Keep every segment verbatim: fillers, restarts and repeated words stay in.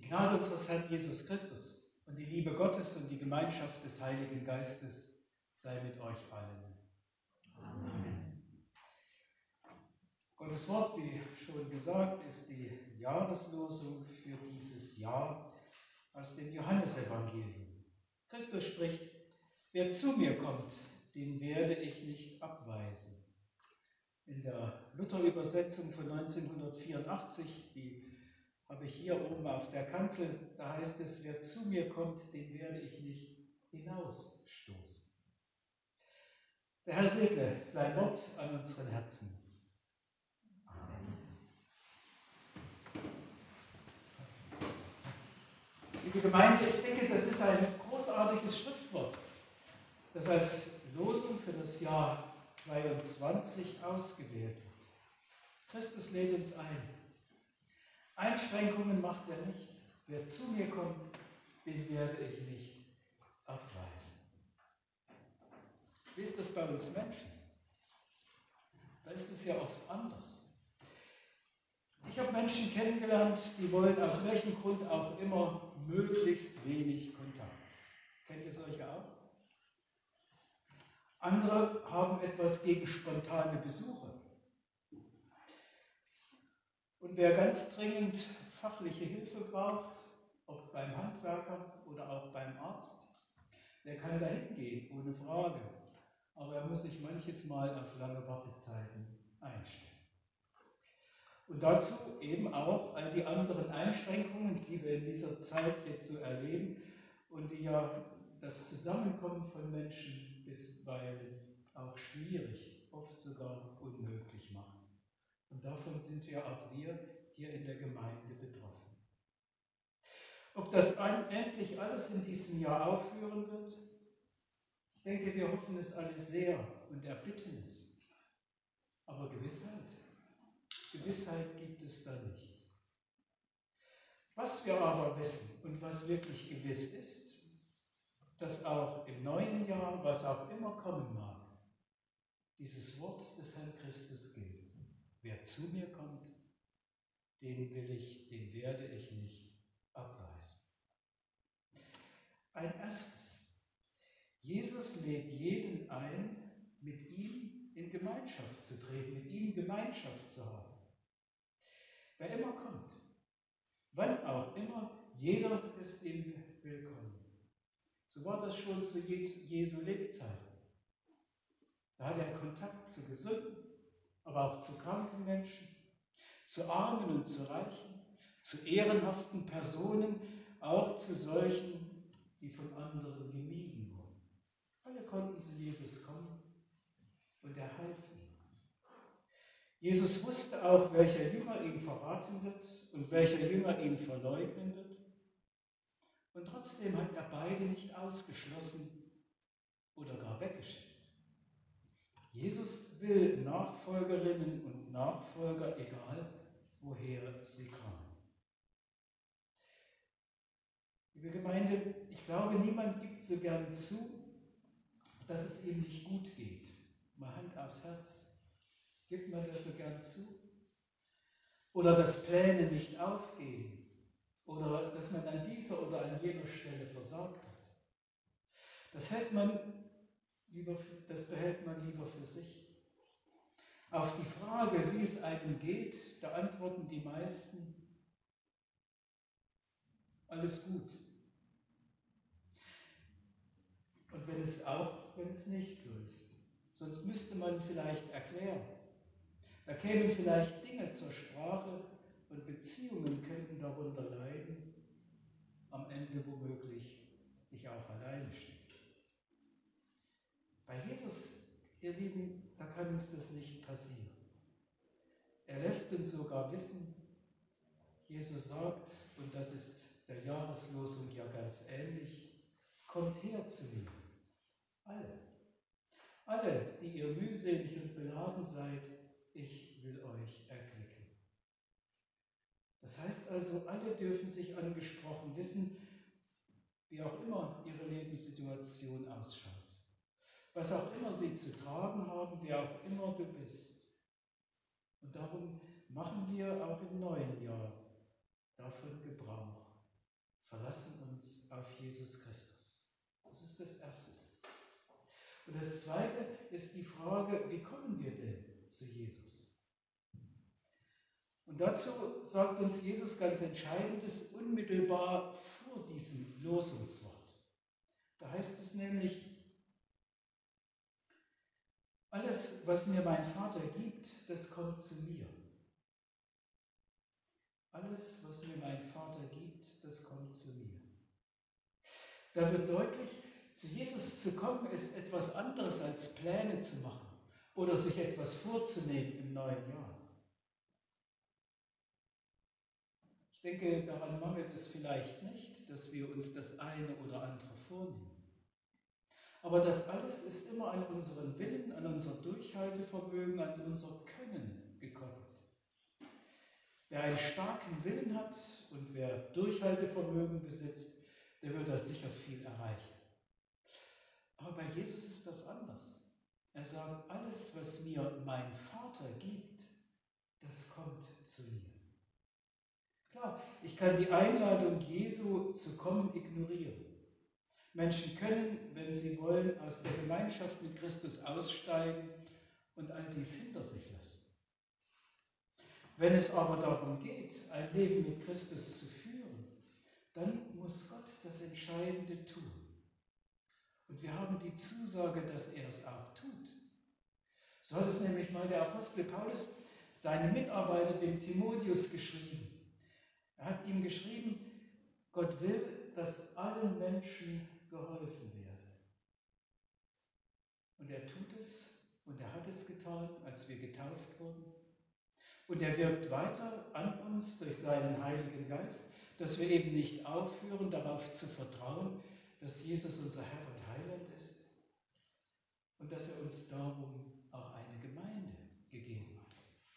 Gnade unseres Herrn Jesus Christus und die Liebe Gottes und die Gemeinschaft des Heiligen Geistes sei mit euch allen. Amen. Gottes Wort, wie schon gesagt, ist die Jahreslosung für dieses Jahr aus dem Johannesevangelium. Christus spricht: Wer zu mir kommt, den werde ich nicht abweisen. In der Luther-Übersetzung von neunzehnhundertvierundachtzig, die habe ich hier oben auf der Kanzel, da heißt es: Wer zu mir kommt, den werde ich nicht hinausstoßen. Der Herr segne sein Wort an unseren Herzen. Amen. Liebe Gemeinde, ich denke, das ist ein großartiges Schriftwort, das als Losung für das Jahr zweiundzwanzig ausgewählt wird. Christus lädt uns ein. Einschränkungen macht er nicht. Wer zu mir kommt, den werde ich nicht abweisen. Wie ist das bei uns Menschen? Da ist es ja oft anders. Ich habe Menschen kennengelernt, die wollen aus welchem Grund auch immer möglichst wenig Kontakt. Kennt ihr solche auch? Andere haben etwas gegen spontane Besuche. Und wer ganz dringend fachliche Hilfe braucht, ob beim Handwerker oder auch beim Arzt, der kann da hingehen, ohne Frage. Aber er muss sich manches Mal auf lange Wartezeiten einstellen. Und dazu eben auch all die anderen Einschränkungen, die wir in dieser Zeit jetzt so erleben und die ja das Zusammenkommen von Menschen bisweilen auch schwierig, oft sogar unmöglich machen. Und davon sind ja auch wir hier in der Gemeinde betroffen. Ob das endlich alles in diesem Jahr aufhören wird? Ich denke, wir hoffen es alle sehr und erbitten es. Aber Gewissheit? Gewissheit gibt es da nicht. Was wir aber wissen und was wirklich gewiss ist, dass auch im neuen Jahr, was auch immer kommen mag, dieses Wort des Herrn Christus gilt. Wer zu mir kommt, den will ich, den werde ich nicht abweisen. Ein erstes. Jesus lädt jeden ein, mit ihm in Gemeinschaft zu treten, mit ihm Gemeinschaft zu haben. Wer immer kommt, wann auch immer, jeder ist ihm willkommen. So war das schon zu Jesu Lebzeiten. Da hat er Kontakt zu Gesunden, aber auch zu kranken Menschen, zu Armen und zu Reichen, zu ehrenhaften Personen, auch zu solchen, die von anderen gemieden wurden. Alle konnten zu Jesus kommen und er half ihnen. Jesus wusste auch, welcher Jünger ihn verraten wird und welcher Jünger ihn verleugnen wird. Und trotzdem hat er beide nicht ausgeschlossen oder gar weggeschickt. Jesus will Nachfolgerinnen und Nachfolger, egal woher sie kommen. Liebe Gemeinde, ich glaube, niemand gibt so gern zu, dass es ihm nicht gut geht. Mal Hand aufs Herz. Gibt man das so gern zu? Oder dass Pläne nicht aufgehen? Oder dass man an dieser oder an jener Stelle versagt hat? Das hält man lieber, das behält man lieber für sich. Auf die Frage, wie es einem geht, da antworten die meisten: Alles gut. Und wenn es auch, wenn es nicht so ist. Sonst müsste man vielleicht erklären. Da kämen vielleicht Dinge zur Sprache und Beziehungen könnten darunter leiden, am Ende womöglich ich auch alleine stehe. Bei Jesus, ihr Lieben, da kann uns das nicht passieren. Er lässt uns sogar wissen, Jesus sagt, und das ist der Jahreslosung ja ganz ähnlich: Kommt her zu mir, alle. Alle, die ihr mühselig und beladen seid, ich will euch erquicken. Das heißt also, alle dürfen sich angesprochen wissen, wie auch immer ihre Lebenssituation ausschaut. Was auch immer sie zu tragen haben, wer auch immer du bist. Und darum machen wir auch im neuen Jahr davon Gebrauch. verlassen uns auf Jesus Christus. Das ist das Erste. Und das Zweite ist die Frage, wie kommen wir denn zu Jesus? Und dazu sagt uns Jesus ganz Entscheidendes unmittelbar vor diesem Losungswort. Da heißt es nämlich, alles, was mir mein Vater gibt, das kommt zu mir. Alles, was mir mein Vater gibt, das kommt zu mir. Da wird deutlich, zu Jesus zu kommen, ist etwas anderes als Pläne zu machen oder sich etwas vorzunehmen im neuen Jahr. Ich denke, daran mangelt es vielleicht nicht, dass wir uns das eine oder andere vornehmen. Aber das alles ist immer an unseren Willen, an unser Durchhaltevermögen, an unser Können gekoppelt. Wer einen starken Willen hat und wer Durchhaltevermögen besitzt, der wird da sicher viel erreichen. Aber bei Jesus ist das anders. Er sagt, alles, was mir mein Vater gibt, das kommt zu mir. Klar, ich kann die Einladung Jesu zu kommen ignorieren. Menschen können, wenn sie wollen, aus der Gemeinschaft mit Christus aussteigen und all dies hinter sich lassen. Wenn es aber darum geht, ein Leben mit Christus zu führen, dann muss Gott das Entscheidende tun. Und wir haben die Zusage, dass er es auch tut. So hat es nämlich mal der Apostel Paulus seinem Mitarbeiter, dem Timotheus, geschrieben. Er hat ihm geschrieben, Gott will, dass allen Menschen geholfen werde. Und er tut es und er hat es getan, als wir getauft wurden. Und er wirkt weiter an uns durch seinen Heiligen Geist, dass wir eben nicht aufhören, darauf zu vertrauen, dass Jesus unser Herr und Heiland ist und dass er uns darum auch eine Gemeinde gegeben hat.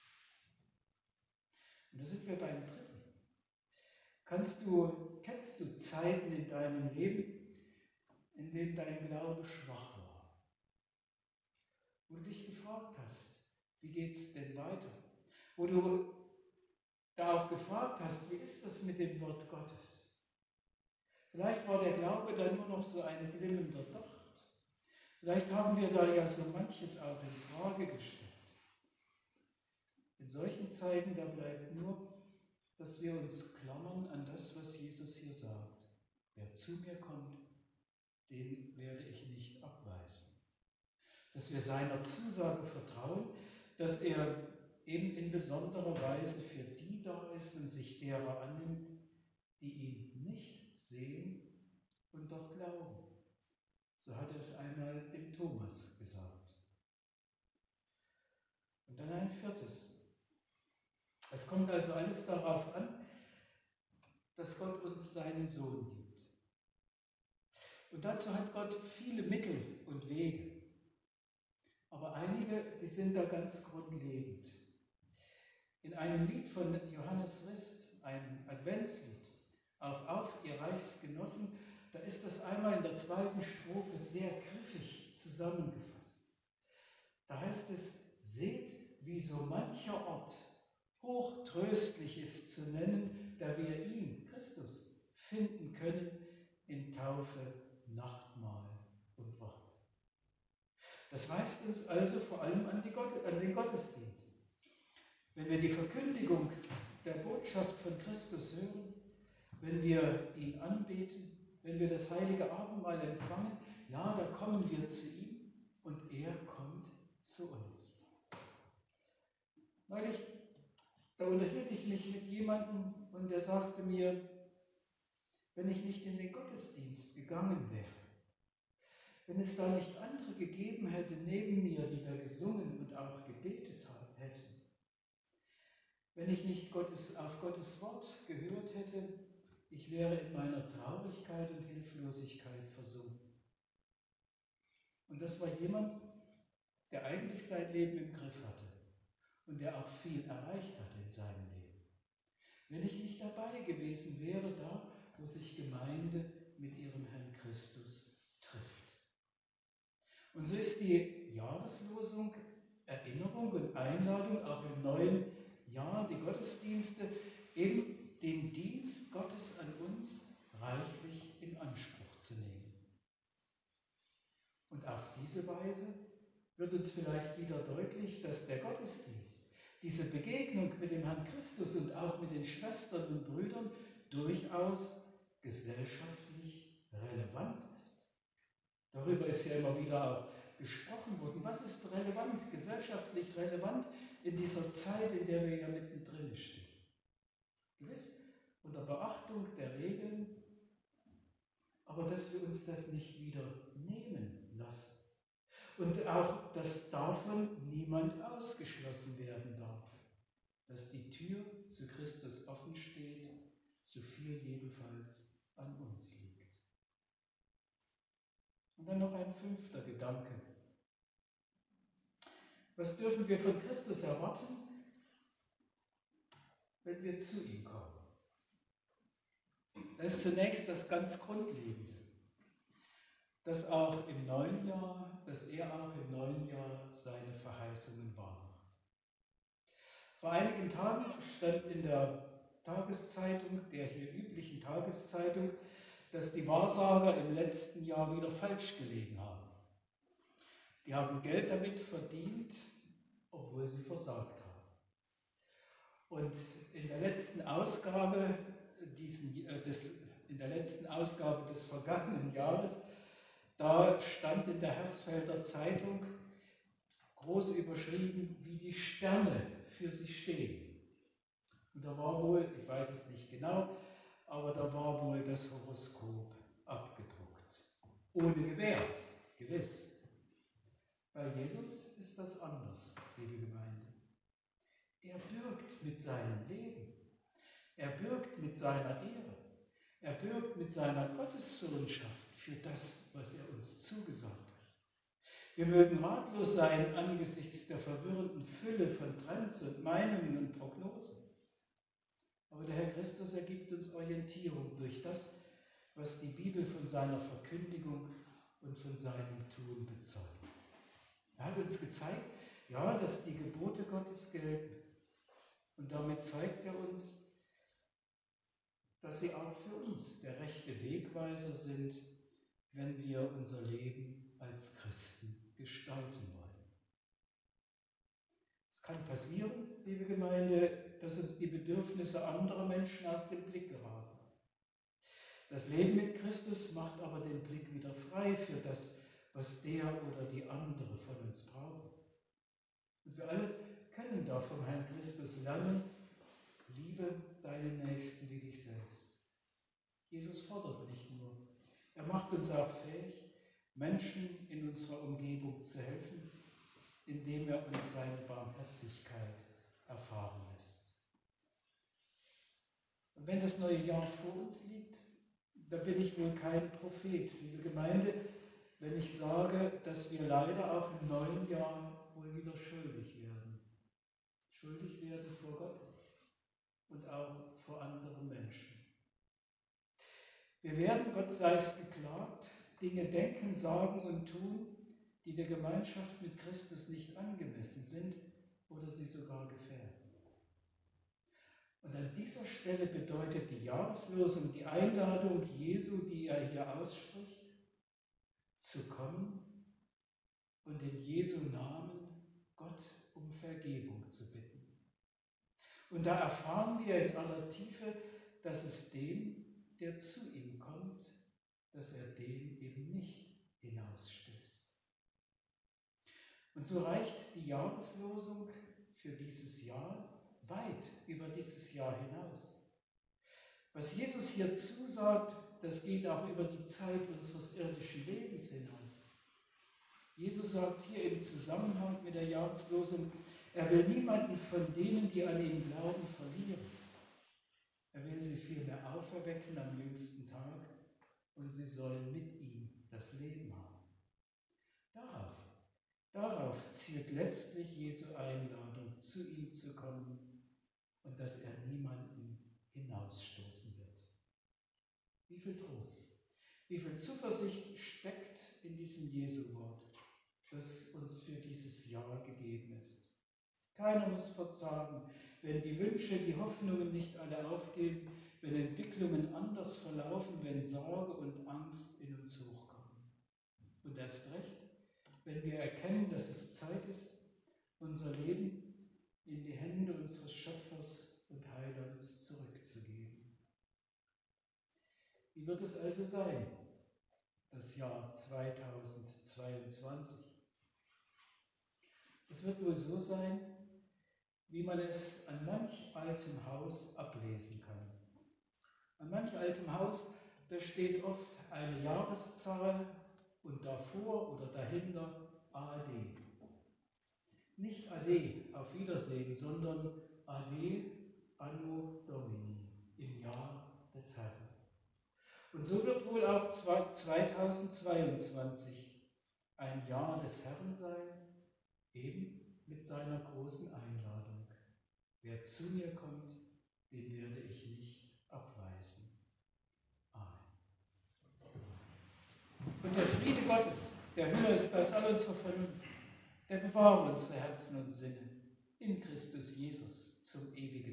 Und da sind wir beim Dritten. Kannst du, kennst du Zeiten in deinem Leben, in denen dein Glaube schwach war? Wo du dich gefragt hast, wie geht es denn weiter? Wo du da auch gefragt hast, wie ist das mit dem Wort Gottes? Vielleicht war der Glaube da nur noch so ein glimmender Docht. Vielleicht haben wir da ja so manches auch in Frage gestellt. In solchen Zeiten, da bleibt nur, dass wir uns klammern an das, was Jesus hier sagt. Wer zu mir kommt, den werde ich nicht abweisen. Dass wir seiner Zusage vertrauen, dass er eben in besonderer Weise für die da ist und sich derer annimmt, die ihn nicht sehen und doch glauben. So hat er es einmal dem Thomas gesagt. Und dann ein viertes. Es kommt also alles darauf an, dass Gott uns seinen Sohn gibt. Und dazu hat Gott viele Mittel und Wege. Aber einige, die sind da ganz grundlegend. In einem Lied von Johannes Rist, ein Adventslied, auf Auf, ihr Reichsgenossen, da ist das einmal in der zweiten Strophe sehr griffig zusammengefasst. Da heißt es, seht, wie so mancher Ort hochtröstlich ist zu nennen, da wir ihn, Christus, finden können in Taufe, Nachtmahl und Wort. Das weist uns also vor allem an, die Gott, an den Gottesdienst. Wenn wir die Verkündigung der Botschaft von Christus hören, wenn wir ihn anbeten, wenn wir das heilige Abendmahl empfangen, ja, da kommen wir zu ihm und er kommt zu uns. Neulich, da unterhielt ich mich mit jemandem und der sagte mir, wenn ich nicht in den Gottesdienst gegangen wäre, wenn es da nicht andere gegeben hätte neben mir, die da gesungen und auch gebetet hätten, wenn ich nicht Gottes, auf Gottes Wort gehört hätte, ich wäre in meiner Traurigkeit und Hilflosigkeit versunken. Und das war jemand, der eigentlich sein Leben im Griff hatte und der auch viel erreicht hat in seinem Leben. Wenn ich nicht dabei gewesen wäre, da, wo sich Gemeinde mit ihrem Herrn Christus trifft. Und so ist die Jahreslosung Erinnerung und Einladung auch im neuen Jahr, die Gottesdienste, eben den Dienst Gottes an uns reichlich in Anspruch zu nehmen. Und auf diese Weise wird uns vielleicht wieder deutlich, dass der Gottesdienst, diese Begegnung mit dem Herrn Christus und auch mit den Schwestern und Brüdern durchaus gesellschaftlich relevant ist. Darüber ist ja immer wieder auch gesprochen worden. Was ist relevant, gesellschaftlich relevant in dieser Zeit, in der wir ja mittendrin stehen? Gewiss, unter Beachtung der Regeln, aber dass wir uns das nicht wieder nehmen lassen. Und auch, dass davon niemand ausgeschlossen werden darf. Dass die Tür zu Christus offen steht, so viel jedenfalls an uns liegt. Und dann noch ein fünfter Gedanke. Was dürfen wir von Christus erwarten, wenn wir zu ihm kommen? Das ist zunächst das ganz Grundlegende, dass auch im neuen Jahr, dass er auch im neuen Jahr seine Verheißungen wahrmacht. Vor einigen Tagen stand in der Tageszeitung, der hier üblichen Tageszeitung, dass die Wahrsager im letzten Jahr wieder falsch gelegen haben. Die haben Geld damit verdient, obwohl sie versagt haben. Und in der letzten Ausgabe, diesen, äh, des, in der letzten Ausgabe des vergangenen Jahres, da stand in der Hersfelder Zeitung groß überschrieben, wie die Sterne für sie stehen. Und da war wohl, ich weiß es nicht genau, aber da war wohl das Horoskop abgedruckt. Ohne Gewähr, gewiss. Bei Jesus ist das anders, liebe Gemeinde. Er bürgt mit seinem Leben. Er bürgt mit seiner Ehre. Er bürgt mit seiner Gottessohnschaft für das, was er uns zugesagt hat. Wir mögen ratlos sein angesichts der verwirrenden Fülle von Trends und Meinungen und Prognosen. Aber der Herr Christus ergibt uns Orientierung durch das, was die Bibel von seiner Verkündigung und von seinem Tun bezeugt. Er hat uns gezeigt, ja, dass die Gebote Gottes gelten. Und damit zeigt er uns, dass sie auch für uns der rechte Wegweiser sind, wenn wir unser Leben als Christen gestalten wollen. Es kann passieren, liebe Gemeinde, dass uns die Bedürfnisse anderer Menschen aus dem Blick geraten. Das Leben mit Christus macht aber den Blick wieder frei für das, was der oder die andere von uns brauchen. Und wir alle können da vom Herrn Christus lernen, liebe deinen Nächsten wie dich selbst. Jesus fordert nicht nur, er macht uns auch fähig, Menschen in unserer Umgebung zu helfen, indem er uns seine Barmherzigkeit erfahren lässt. Und wenn das neue Jahr vor uns liegt, da bin ich wohl kein Prophet, liebe Gemeinde, wenn ich sage, dass wir leider auch im neuen Jahr wohl wieder schuldig werden. Schuldig werden vor Gott und auch vor anderen Menschen. Wir werden, Gott sei es geklagt, Dinge denken, sagen und tun, die der Gemeinschaft mit Christus nicht angemessen sind oder sie sogar gefährden. Und an dieser Stelle bedeutet die Jahreslosung die Einladung Jesu, die er hier ausspricht, zu kommen und in Jesu Namen Gott um Vergebung zu bitten. Und da erfahren wir in aller Tiefe, dass es dem, der zu ihm kommt, dass er den eben nicht hinausstößt. Und so reicht die Jahreslosung für dieses Jahr weit über dieses Jahr hinaus. Was Jesus hier zusagt, das geht auch über die Zeit unseres irdischen Lebens hinaus. Jesus sagt hier im Zusammenhang mit der Jahreslosung, er will niemanden von denen, die an ihn glauben, verlieren. Er will sie vielmehr auferwecken am jüngsten Tag und sie sollen mit ihm das Leben haben. Darauf, darauf zielt letztlich Jesu Einladung, zu ihm zu kommen und dass er niemanden hinausstoßen wird. Wie viel Trost, wie viel Zuversicht steckt in diesem Jesu-Wort, das uns für dieses Jahr gegeben ist. Keiner muss verzagen, wenn die Wünsche, die Hoffnungen nicht alle aufgehen, wenn Entwicklungen anders verlaufen, wenn Sorge und Angst in uns hochkommen. Und erst recht, wenn wir erkennen, dass es Zeit ist, unser Leben in die Hände unseres Schöpfers und Heilands zurückzugeben. Wie wird es also sein, das Jahr zweitausendzweiundzwanzig? Es wird wohl so sein, wie man es an manch altem Haus ablesen kann. An manch altem Haus, da steht oft eine Jahreszahl und davor oder dahinter A D. Nicht Ade, auf Wiedersehen, sondern Ade, Anno Domini, im Jahr des Herrn. Und so wird wohl auch zweitausendzweiundzwanzig ein Jahr des Herrn sein, eben mit seiner großen Einladung. Wer zu mir kommt, den werde ich nicht abweisen. Amen. Und der Friede Gottes, der höher ist als all unsere Vernunft, der bewahre unsere Herzen und Sinne in Christus Jesus zum ewigen